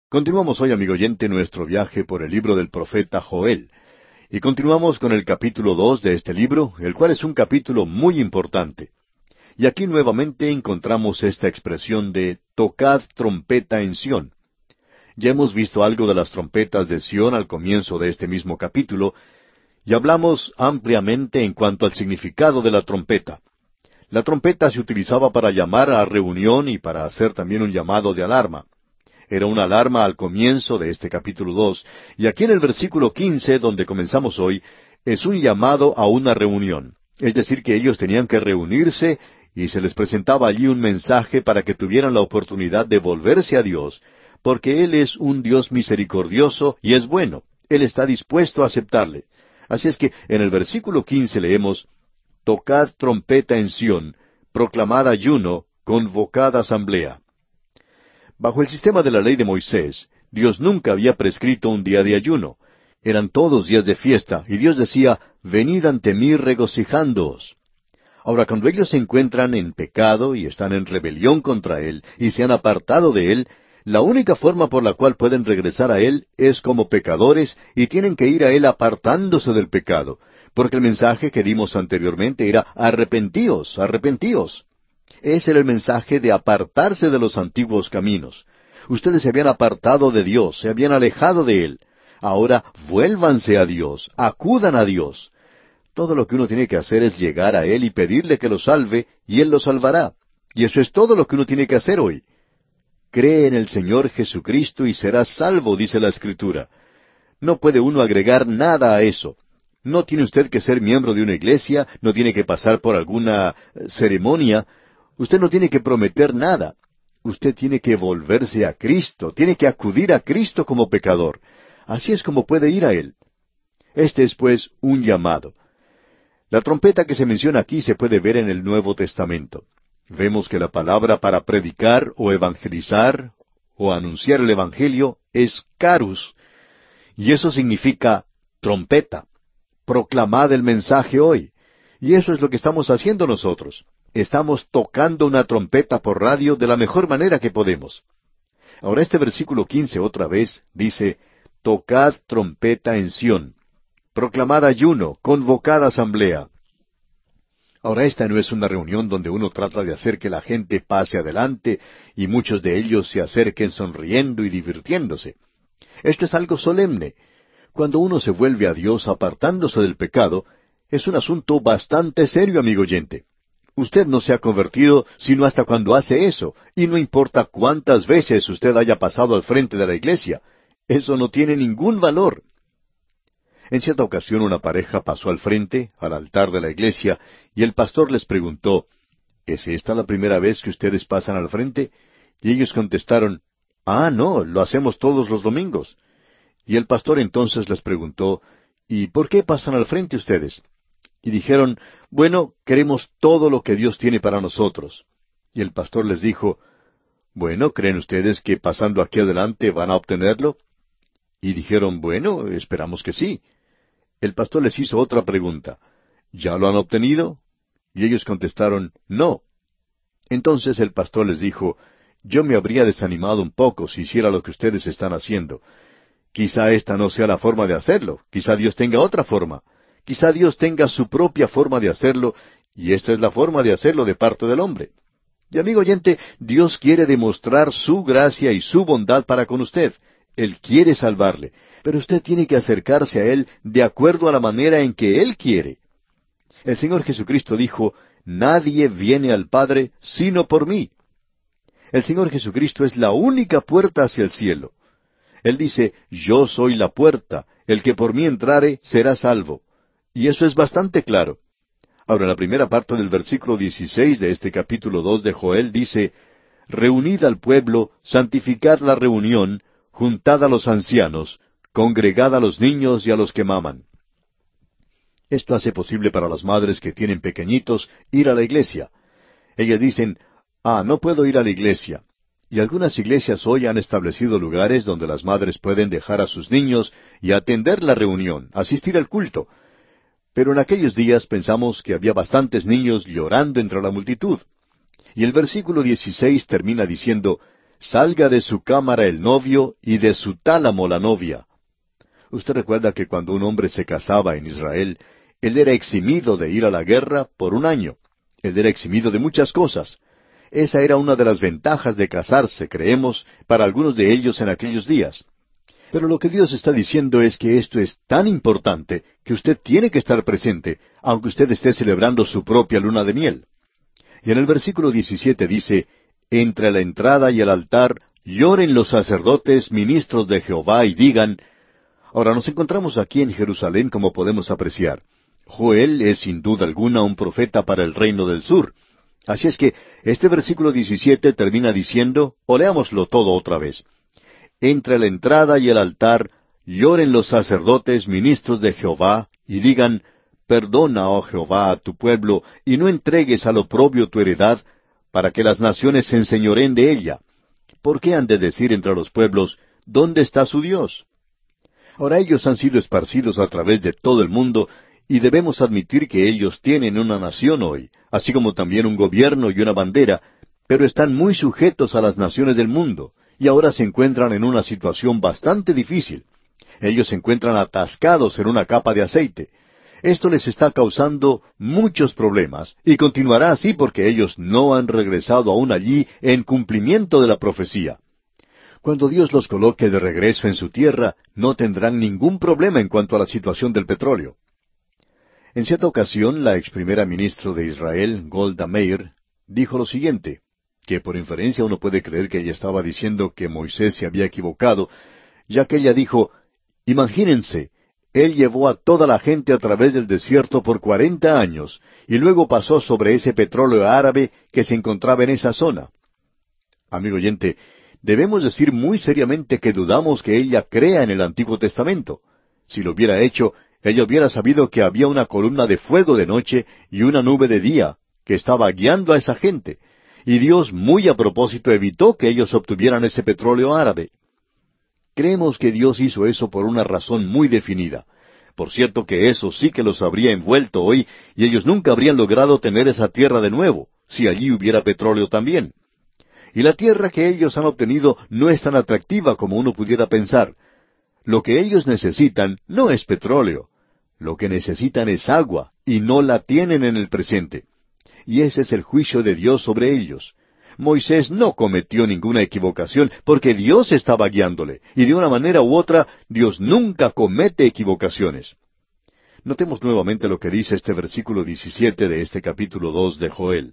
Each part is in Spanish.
Continuamos hoy, amigo oyente, nuestro viaje por el libro del profeta Joel. Y continuamos con el capítulo 2 de este libro, el cual es un capítulo muy importante. Y aquí nuevamente encontramos esta expresión de tocad trompeta en Sión. Ya hemos visto algo de las trompetas de Sión al comienzo de este mismo capítulo, y hablamos ampliamente en cuanto al significado de la trompeta. La trompeta se utilizaba para llamar a reunión y para hacer también un llamado de alarma. Era una alarma al comienzo de este capítulo 2, y aquí en el versículo 15, donde comenzamos hoy, es un llamado a una reunión. Es decir, que ellos tenían que reunirse y se les presentaba allí un mensaje para que tuvieran la oportunidad de volverse a Dios, porque Él es un Dios misericordioso y es bueno. Él está dispuesto a aceptarle. Así es que en el versículo 15 leemos, tocad trompeta en Sión, proclamad ayuno, convocad asamblea. Bajo el sistema de la ley de Moisés, Dios nunca había prescrito un día de ayuno. Eran todos días de fiesta, y Dios decía, venid ante mí regocijándoos. Ahora, cuando ellos se encuentran en pecado y están en rebelión contra Él, y se han apartado de Él, la única forma por la cual pueden regresar a Él es como pecadores, y tienen que ir a Él apartándose del pecado, porque el mensaje que dimos anteriormente era arrepentíos, arrepentíos. Ese era el mensaje de apartarse de los antiguos caminos. Ustedes se habían apartado de Dios, se habían alejado de Él. Ahora vuélvanse a Dios, acudan a Dios. Todo lo que uno tiene que hacer es llegar a Él y pedirle que lo salve, y Él lo salvará. Y eso es todo lo que uno tiene que hacer hoy. Cree en el Señor Jesucristo y serás salvo, dice la Escritura. No puede uno agregar nada a eso. No tiene usted que ser miembro de una iglesia, no tiene que pasar por alguna ceremonia. Usted no tiene que prometer nada. Usted tiene que volverse a Cristo, tiene que acudir a Cristo como pecador. Así es como puede ir a Él. Este es, pues, un llamado. La trompeta que se menciona aquí se puede ver en el Nuevo Testamento. Vemos que la palabra para predicar o evangelizar o anunciar el Evangelio es carus, y eso significa trompeta. Proclamad el mensaje hoy. Y eso es lo que estamos haciendo nosotros. Estamos tocando una trompeta por radio de la mejor manera que podemos. Ahora este versículo 15 otra vez dice, tocad trompeta en Sión, proclamad ayuno, convocad asamblea. Ahora esta no es una reunión donde uno trata de hacer que la gente pase adelante y muchos de ellos se acerquen sonriendo y divirtiéndose. Esto es algo solemne. Cuando uno se vuelve a Dios apartándose del pecado, es un asunto bastante serio, amigo oyente. Usted no se ha convertido sino hasta cuando hace eso, y no importa cuántas veces usted haya pasado al frente de la iglesia. Eso no tiene ningún valor. En cierta ocasión una pareja pasó al frente, al altar de la iglesia, y el pastor les preguntó, ¿es esta la primera vez que ustedes pasan al frente? Y ellos contestaron, no, lo hacemos todos los domingos. Y el pastor entonces les preguntó, ¿y por qué pasan al frente ustedes? Y dijeron, bueno, queremos todo lo que Dios tiene para nosotros. Y el pastor les dijo, bueno, ¿creen ustedes que pasando aquí adelante van a obtenerlo? Y dijeron, bueno, esperamos que sí. El pastor les hizo otra pregunta, ¿ya lo han obtenido? Y ellos contestaron, no. Entonces el pastor les dijo, yo me habría desanimado un poco si hiciera lo que ustedes están haciendo. Quizá esta no sea la forma de hacerlo, quizá Dios tenga otra forma. Quizá Dios tenga su propia forma de hacerlo, y esta es la forma de hacerlo de parte del hombre. Y amigo oyente, Dios quiere demostrar su gracia y su bondad para con usted. Él quiere salvarle, pero usted tiene que acercarse a Él de acuerdo a la manera en que Él quiere. El Señor Jesucristo dijo, nadie viene al Padre sino por mí. El Señor Jesucristo es la única puerta hacia el cielo. Él dice, yo soy la puerta, el que por mí entrare será salvo. Y eso es bastante claro. Ahora, en la primera parte del versículo 16 de este capítulo 2 de Joel dice, reunid al pueblo, santificad la reunión, juntad a los ancianos, congregad a los niños y a los que maman. Esto hace posible para las madres que tienen pequeñitos ir a la iglesia. Ellas dicen, no puedo ir a la iglesia. Y algunas iglesias hoy han establecido lugares donde las madres pueden dejar a sus niños y atender la reunión, asistir al culto. Pero en aquellos días pensamos que había bastantes niños llorando entre la multitud. Y el versículo 16 termina diciendo, salga de su cámara el novio y de su tálamo la novia. Usted recuerda que cuando un hombre se casaba en Israel, él era eximido de ir a la guerra por un año. Él era eximido de muchas cosas. Esa era una de las ventajas de casarse, creemos, para algunos de ellos en aquellos días. Pero lo que Dios está diciendo es que esto es tan importante que usted tiene que estar presente, aunque usted esté celebrando su propia luna de miel. Y en el versículo 17 dice, entre la entrada y el altar lloren los sacerdotes, ministros de Jehová, y digan. Ahora nos encontramos aquí en Jerusalén, como podemos apreciar. Joel es sin duda alguna un profeta para el reino del sur. Así es que este versículo 17 termina diciendo, o leámoslo todo otra vez. Entre la entrada y el altar lloren los sacerdotes, ministros de Jehová, y digan, perdona, oh Jehová, a tu pueblo, y no entregues al oprobio tu heredad, para que las naciones se enseñoreen de ella. ¿Por qué han de decir entre los pueblos, ¿dónde está su Dios? Ahora ellos han sido esparcidos a través de todo el mundo, y debemos admitir que ellos tienen una nación hoy, así como también un gobierno y una bandera, pero están muy sujetos a las naciones del mundo, y ahora se encuentran en una situación bastante difícil. Ellos se encuentran atascados en una capa de aceite. Esto les está causando muchos problemas, y continuará así porque ellos no han regresado aún allí en cumplimiento de la profecía. Cuando Dios los coloque de regreso en su tierra, no tendrán ningún problema en cuanto a la situación del petróleo. En cierta ocasión, la ex primera ministra de Israel, Golda Meir, dijo lo siguiente, que por inferencia uno puede creer que ella estaba diciendo que Moisés se había equivocado, ya que ella dijo, imagínense, él llevó a toda la gente a través del desierto por 40 años, y luego pasó sobre ese petróleo árabe que se encontraba en esa zona. Amigo oyente, debemos decir muy seriamente que dudamos que ella crea en el Antiguo Testamento. Si lo hubiera hecho, ella hubiera sabido que había una columna de fuego de noche y una nube de día, que estaba guiando a esa gente, y Dios muy a propósito evitó que ellos obtuvieran ese petróleo árabe. Creemos que Dios hizo eso por una razón muy definida. Por cierto que eso sí que los habría envuelto hoy, y ellos nunca habrían logrado tener esa tierra de nuevo, si allí hubiera petróleo también. Y la tierra que ellos han obtenido no es tan atractiva como uno pudiera pensar. Lo que ellos necesitan no es petróleo. Lo que necesitan es agua, y no la tienen en el presente. Y ese es el juicio de Dios sobre ellos. Moisés no cometió ninguna equivocación, porque Dios estaba guiándole, y de una manera u otra, Dios nunca comete equivocaciones. Notemos nuevamente lo que dice este versículo 17 de este capítulo 2 de Joel.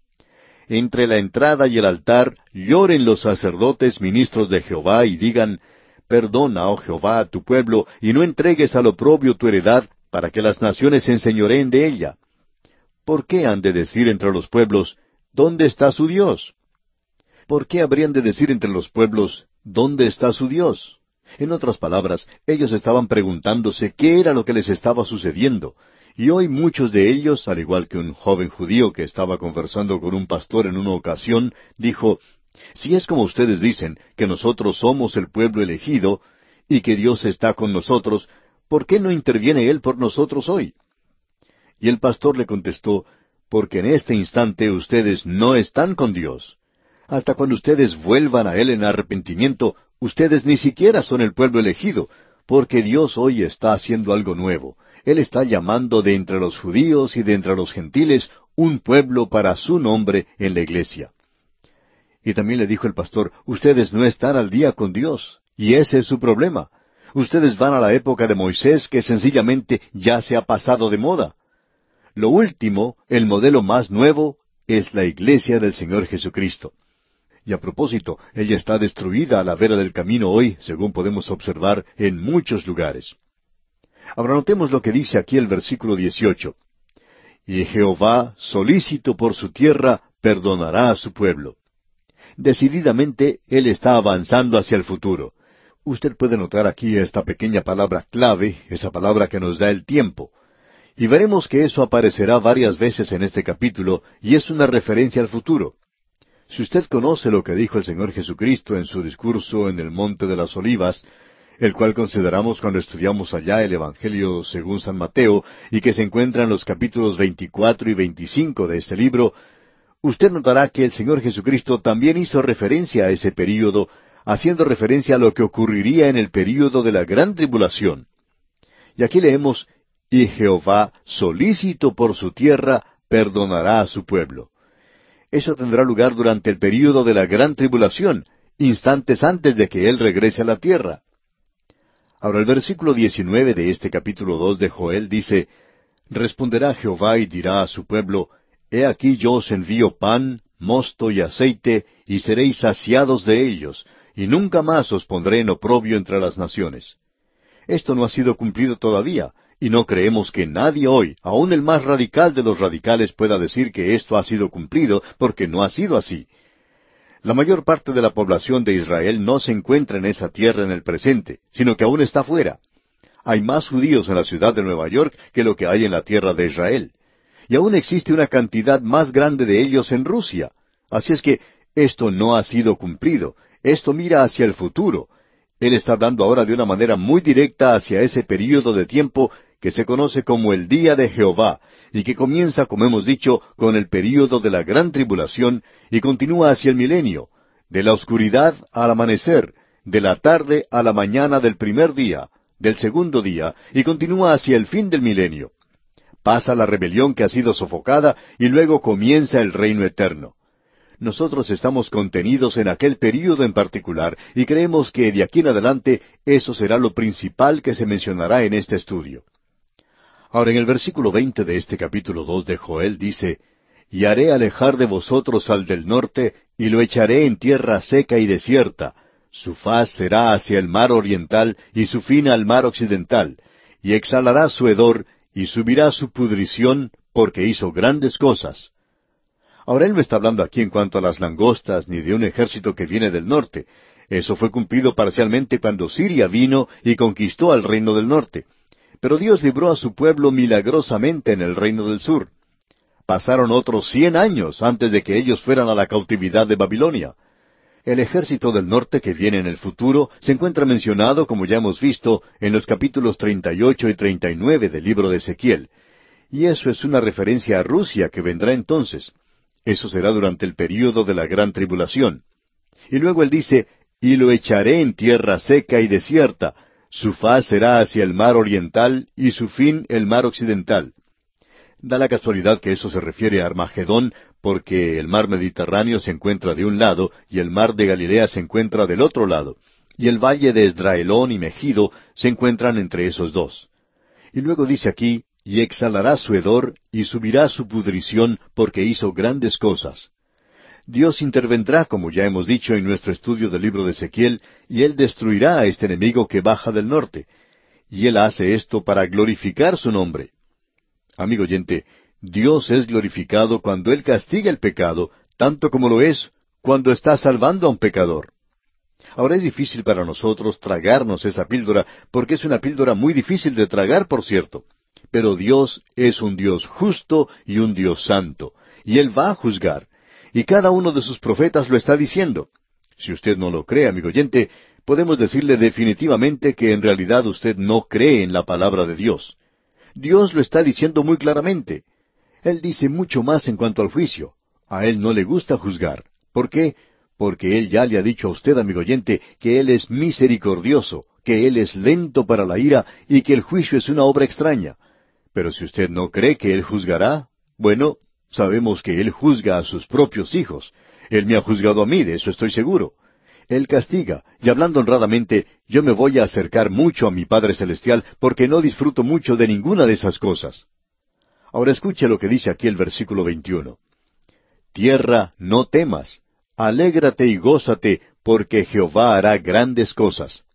Entre la entrada y el altar lloren los sacerdotes, ministros de Jehová, y digan, perdona, oh Jehová, a tu pueblo, y no entregues al oprobio tu heredad, para que las naciones se enseñoreen de ella. ¿Por qué han de decir entre los pueblos, ¿dónde está su Dios? ¿Por qué habrían de decir entre los pueblos, ¿dónde está su Dios? En otras palabras, ellos estaban preguntándose qué era lo que les estaba sucediendo, y hoy muchos de ellos, al igual que un joven judío que estaba conversando con un pastor en una ocasión, dijo, si es como ustedes dicen, que nosotros somos el pueblo elegido, y que Dios está con nosotros, ¿por qué no interviene Él por nosotros hoy? Y el pastor le contestó, porque en este instante ustedes no están con Dios. Hasta cuando ustedes vuelvan a Él en arrepentimiento, ustedes ni siquiera son el pueblo elegido, porque Dios hoy está haciendo algo nuevo. Él está llamando de entre los judíos y de entre los gentiles un pueblo para su nombre en la iglesia. Y también le dijo el pastor, ustedes no están al día con Dios, y ese es su problema. Ustedes van a la época de Moisés que sencillamente ya se ha pasado de moda. Lo último, el modelo más nuevo, es la iglesia del Señor Jesucristo. Y a propósito, ella está destruida a la vera del camino hoy, según podemos observar en muchos lugares. Ahora notemos lo que dice aquí el versículo 18. Y Jehová, solícito por su tierra, perdonará a su pueblo. Decididamente, Él está avanzando hacia el futuro. Usted puede notar aquí esta pequeña palabra clave, esa palabra que nos da el tiempo. Y veremos que eso aparecerá varias veces en este capítulo, y es una referencia al futuro. Si usted conoce lo que dijo el Señor Jesucristo en su discurso en el Monte de las Olivas, el cual consideramos cuando estudiamos allá el Evangelio según San Mateo, y que se encuentra en los capítulos 24 y 25 de este libro, usted notará que el Señor Jesucristo también hizo referencia a ese período, haciendo referencia a lo que ocurriría en el período de la gran tribulación. Y aquí leemos, y Jehová, solícito por su tierra, perdonará a su pueblo. Eso tendrá lugar durante el período de la gran tribulación, instantes antes de que Él regrese a la tierra. Ahora el versículo 19 de este capítulo 2 de Joel dice, responderá Jehová y dirá a su pueblo, he aquí yo os envío pan, mosto y aceite, y seréis saciados de ellos, y nunca más os pondré en oprobio entre las naciones. Esto no ha sido cumplido todavía, y no creemos que nadie hoy, aun el más radical de los radicales, pueda decir que esto ha sido cumplido, porque no ha sido así. La mayor parte de la población de Israel no se encuentra en esa tierra en el presente, sino que aún está fuera. Hay más judíos en la ciudad de Nueva York que lo que hay en la tierra de Israel. Y aún existe una cantidad más grande de ellos en Rusia. Así es que esto no ha sido cumplido. Esto mira hacia el futuro. Él está hablando ahora de una manera muy directa hacia ese período de tiempo que se conoce como el Día de Jehová, y que comienza, como hemos dicho, con el período de la gran tribulación, y continúa hacia el milenio, de la oscuridad al amanecer, de la tarde a la mañana del primer día, del segundo día, y continúa hacia el fin del milenio. Pasa la rebelión que ha sido sofocada, y luego comienza el reino eterno. Nosotros estamos contenidos en aquel período en particular, y creemos que de aquí en adelante eso será lo principal que se mencionará en este estudio. Ahora en el versículo 20 de este capítulo 2 de Joel dice, y haré alejar de vosotros al del norte, y lo echaré en tierra seca y desierta. Su faz será hacia el mar oriental, y su fin al mar occidental. Y exhalará su hedor, y subirá su pudrición, porque hizo grandes cosas. Ahora él no está hablando aquí en cuanto a las langostas, ni de un ejército que viene del norte. Eso fue cumplido parcialmente cuando Siria vino y conquistó al reino del norte. Pero Dios libró a su pueblo milagrosamente en el reino del sur. Pasaron otros 100 años antes de que ellos fueran a la cautividad de Babilonia. El ejército del norte que viene en el futuro se encuentra mencionado, como ya hemos visto, en los capítulos 38 y 39 del libro de Ezequiel. Y eso es una referencia a Rusia que vendrá entonces. Eso será durante el período de la gran tribulación. Y luego él dice, y lo echaré en tierra seca y desierta. Su faz será hacia el mar oriental y su fin el mar occidental. Da la casualidad que eso se refiere a Armagedón, porque el mar Mediterráneo se encuentra de un lado y el mar de Galilea se encuentra del otro lado, y el valle de Esdraelón y Megido se encuentran entre esos dos. Y luego dice aquí, y exhalará su hedor y subirá su pudrición, porque hizo grandes cosas. Dios intervendrá, como ya hemos dicho en nuestro estudio del libro de Ezequiel, y Él destruirá a este enemigo que baja del norte. Y Él hace esto para glorificar su nombre. Amigo oyente, Dios es glorificado cuando Él castiga el pecado, tanto como lo es cuando está salvando a un pecador. Ahora es difícil para nosotros tragarnos esa píldora, porque es una píldora muy difícil de tragar, por cierto. Pero Dios es un Dios justo y un Dios santo, y Él va a juzgar. Y cada uno de sus profetas lo está diciendo. Si usted no lo cree, amigo oyente, podemos decirle definitivamente que en realidad usted no cree en la palabra de Dios. Dios lo está diciendo muy claramente. Él dice mucho más en cuanto al juicio. A Él no le gusta juzgar. ¿Por qué? Porque Él ya le ha dicho a usted, amigo oyente, que Él es misericordioso, que Él es lento para la ira y que el juicio es una obra extraña. Pero si usted no cree que Él juzgará, bueno, sabemos que Él juzga a sus propios hijos. Él me ha juzgado a mí, de eso estoy seguro. Él castiga, y hablando honradamente, yo me voy a acercar mucho a mi Padre Celestial porque no disfruto mucho de ninguna de esas cosas. Ahora escuche lo que dice aquí el versículo 21. Tierra, no temas, alégrate y gózate, porque Jehová hará grandes cosas.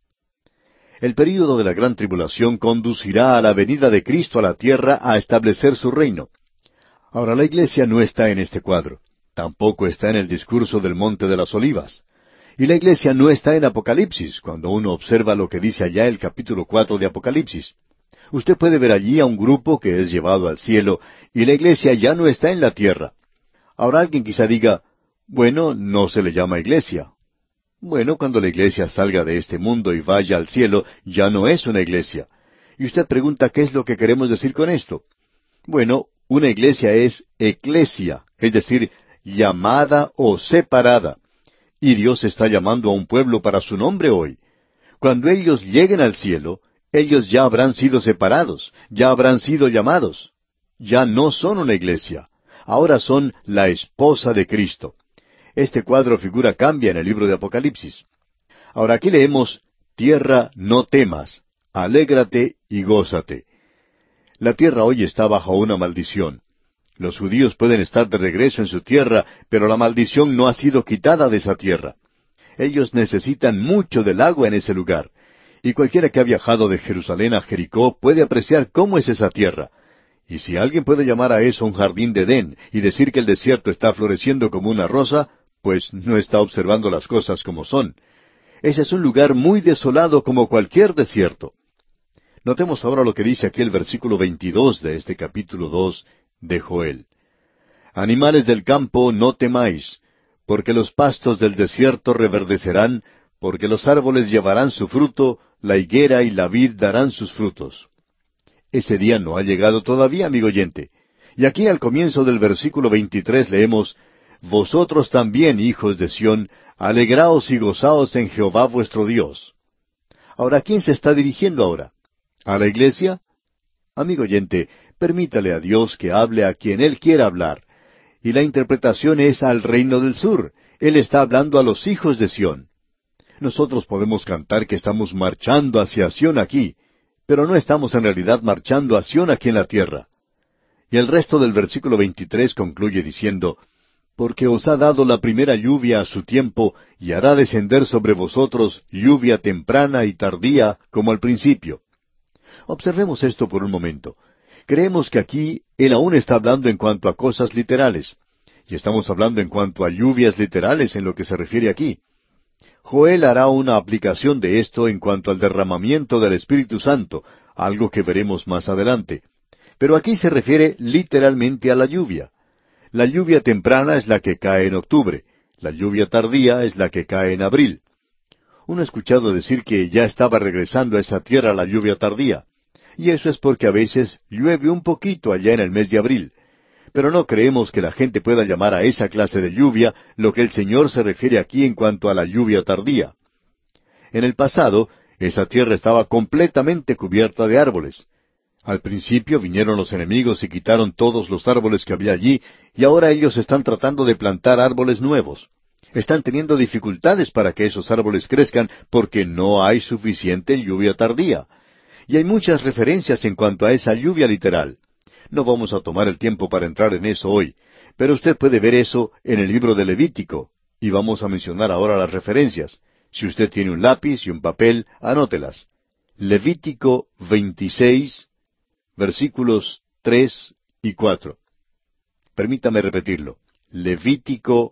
El período de la gran tribulación conducirá a la venida de Cristo a la tierra a establecer su reino. Ahora la iglesia no está en este cuadro, tampoco está en el discurso del Monte de las Olivas. Y la iglesia no está en Apocalipsis, cuando uno observa lo que dice allá el capítulo 4 de Apocalipsis. Usted puede ver allí a un grupo que es llevado al cielo, y la iglesia ya no está en la tierra. Ahora alguien quizá diga, bueno, no se le llama iglesia. Bueno, cuando la iglesia salga de este mundo y vaya al cielo, ya no es una iglesia. Y usted pregunta, ¿qué es lo que queremos decir con esto? Bueno, una iglesia es eclesia, es decir, llamada o separada. Y Dios está llamando a un pueblo para su nombre hoy. Cuando ellos lleguen al cielo, ellos ya habrán sido separados, ya habrán sido llamados. Ya no son una iglesia. Ahora son la esposa de Cristo. Este cuadro figura cambia en el libro de Apocalipsis. Ahora aquí leemos, tierra, no temas, alégrate y gózate. La tierra hoy está bajo una maldición. Los judíos pueden estar de regreso en su tierra, pero la maldición no ha sido quitada de esa tierra. Ellos necesitan mucho del agua en ese lugar. Y cualquiera que ha viajado de Jerusalén a Jericó puede apreciar cómo es esa tierra. Y si alguien puede llamar a eso un jardín de Edén y decir que el desierto está floreciendo como una rosa, pues no está observando las cosas como son. Ese es un lugar muy desolado como cualquier desierto. Notemos ahora lo que dice aquí el versículo 22 de este capítulo 2 de Joel. Animales del campo, no temáis, porque los pastos del desierto reverdecerán, porque los árboles llevarán su fruto, la higuera y la vid darán sus frutos. Ese día no ha llegado todavía, amigo oyente. Y aquí al comienzo del versículo 23 leemos, Vosotros también, hijos de Sión, alegraos y gozaos en Jehová vuestro Dios. Ahora, ¿a quién se está dirigiendo ahora? ¿A la iglesia? Amigo oyente, permítale a Dios que hable a quien Él quiera hablar. Y la interpretación es al reino del sur. Él está hablando a los hijos de Sión. Nosotros podemos cantar que estamos marchando hacia Sión aquí, pero no estamos en realidad marchando a Sión aquí en la tierra. Y el resto del versículo 23 concluye diciendo, Porque os ha dado la primera lluvia a su tiempo, y hará descender sobre vosotros lluvia temprana y tardía, como al principio. Observemos esto por un momento. Creemos que aquí Él aún está hablando en cuanto a cosas literales, y estamos hablando en cuanto a lluvias literales en lo que se refiere aquí. Joel hará una aplicación de esto en cuanto al derramamiento del Espíritu Santo, algo que veremos más adelante. Pero aquí se refiere literalmente a la lluvia. La lluvia temprana es la que cae en octubre, la lluvia tardía es la que cae en abril. Uno ha escuchado decir que ya estaba regresando a esa tierra la lluvia tardía, y eso es porque a veces llueve un poquito allá en el mes de abril. Pero no creemos que la gente pueda llamar a esa clase de lluvia lo que el Señor se refiere aquí en cuanto a la lluvia tardía. En el pasado, esa tierra estaba completamente cubierta de árboles. Al principio vinieron los enemigos y quitaron todos los árboles que había allí, y ahora ellos están tratando de plantar árboles nuevos. Están teniendo dificultades para que esos árboles crezcan porque no hay suficiente lluvia tardía. Y hay muchas referencias en cuanto a esa lluvia literal. No vamos a tomar el tiempo para entrar en eso hoy, pero usted puede ver eso en el libro de Levítico, y vamos a mencionar ahora las referencias. Si usted tiene un lápiz y un papel, anótelas. Levítico 26, versículos 3 y 4. Permítame repetirlo. Levítico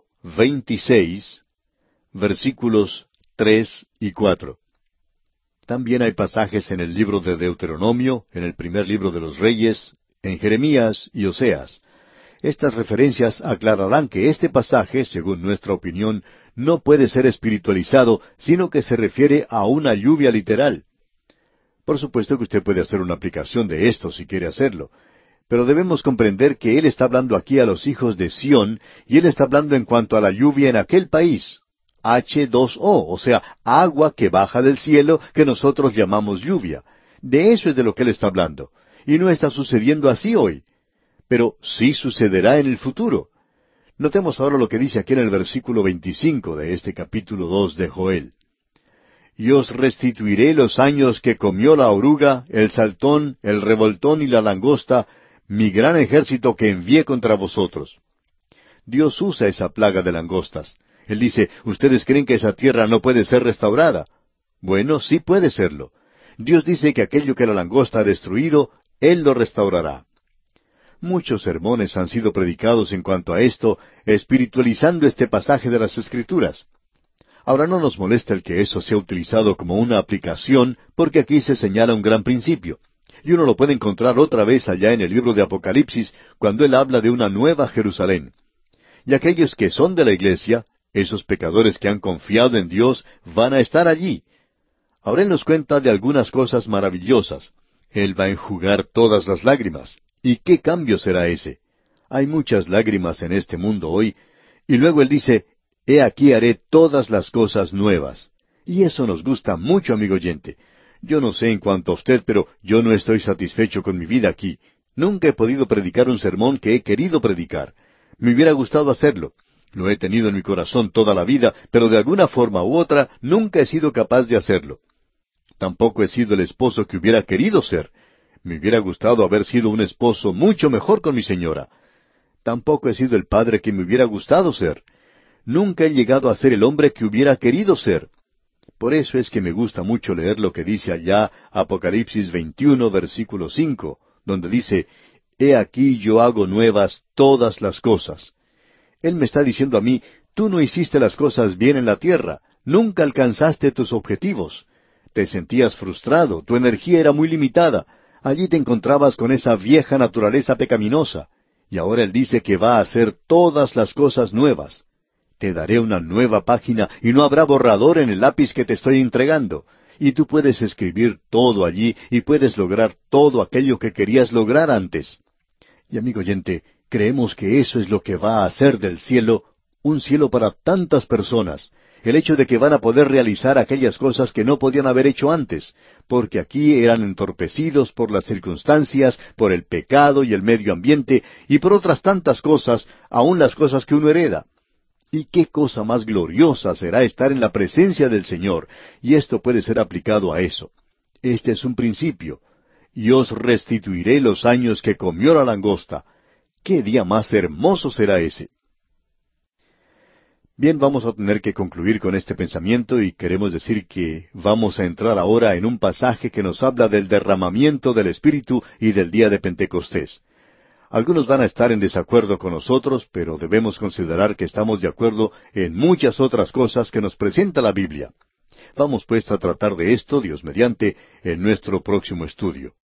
26, versículos 3 y 4. También hay pasajes en el libro de Deuteronomio, en el primer libro de los Reyes, en Jeremías y Oseas. Estas referencias aclararán que este pasaje, según nuestra opinión, no puede ser espiritualizado, sino que se refiere a una lluvia literal. Por supuesto que usted puede hacer una aplicación de esto si quiere hacerlo, pero debemos comprender que Él está hablando aquí a los hijos de Sión, y Él está hablando en cuanto a la lluvia en aquel país. H2O, o sea, agua que baja del cielo que nosotros llamamos lluvia. De eso es de lo que Él está hablando. Y no está sucediendo así hoy. Pero sí sucederá en el futuro. Notemos ahora lo que dice aquí en el versículo 25 de este capítulo 2 de Joel. Y os restituiré los años que comió la oruga, el saltón, el revoltón y la langosta, mi gran ejército que envié contra vosotros. Dios usa esa plaga de langostas. Él dice, ¿ustedes creen que esa tierra no puede ser restaurada? Bueno, sí puede serlo. Dios dice que aquello que la langosta ha destruido, Él lo restaurará. Muchos sermones han sido predicados en cuanto a esto, espiritualizando este pasaje de las Escrituras. Ahora no nos molesta el que eso sea utilizado como una aplicación, porque aquí se señala un gran principio. Y uno lo puede encontrar otra vez allá en el libro de Apocalipsis, cuando él habla de una nueva Jerusalén. Y aquellos que son de la iglesia, esos pecadores que han confiado en Dios, van a estar allí. Ahora Él nos cuenta de algunas cosas maravillosas. Él va a enjugar todas las lágrimas. ¿Y qué cambio será ese? Hay muchas lágrimas en este mundo hoy, Y luego Él dice, he aquí haré todas las cosas nuevas. Y eso nos gusta mucho, amigo oyente. Yo no sé en cuanto a usted, pero yo no estoy satisfecho con mi vida aquí. Nunca he podido predicar un sermón que he querido predicar. Me hubiera gustado hacerlo. Lo he tenido en mi corazón toda la vida, pero de alguna forma u otra nunca he sido capaz de hacerlo. Tampoco he sido el esposo que hubiera querido ser. Me hubiera gustado haber sido un esposo mucho mejor con mi señora. Tampoco he sido el padre que me hubiera gustado ser. Nunca he llegado a ser el hombre que hubiera querido ser. Por eso es que me gusta mucho leer lo que dice allá Apocalipsis 21, versículo 5, donde dice, he aquí yo hago nuevas todas las cosas. Él me está diciendo a mí, tú no hiciste las cosas bien en la tierra, nunca alcanzaste tus objetivos. Te sentías frustrado, tu energía era muy limitada, allí te encontrabas con esa vieja naturaleza pecaminosa. Y ahora Él dice que va a hacer todas las cosas nuevas. Te daré una nueva página y no habrá borrador en el lápiz que te estoy entregando. Y tú puedes escribir todo allí y puedes lograr todo aquello que querías lograr antes. Y amigo oyente, creemos que eso es lo que va a hacer del cielo un cielo para tantas personas. El hecho de que van a poder realizar aquellas cosas que no podían haber hecho antes, porque aquí eran entorpecidos por las circunstancias, por el pecado y el medio ambiente, y por otras tantas cosas, aun las cosas que uno hereda. Y qué cosa más gloriosa será estar en la presencia del Señor, y esto puede ser aplicado a eso. Este es un principio. Y os restituiré los años que comió la langosta. ¡Qué día más hermoso será ese! Bien, vamos a tener que concluir con este pensamiento y queremos decir que vamos a entrar ahora en un pasaje que nos habla del derramamiento del Espíritu y del día de Pentecostés. Algunos van a estar en desacuerdo con nosotros, pero debemos considerar que estamos de acuerdo en muchas otras cosas que nos presenta la Biblia. Vamos pues a tratar de esto, Dios mediante, en nuestro próximo estudio.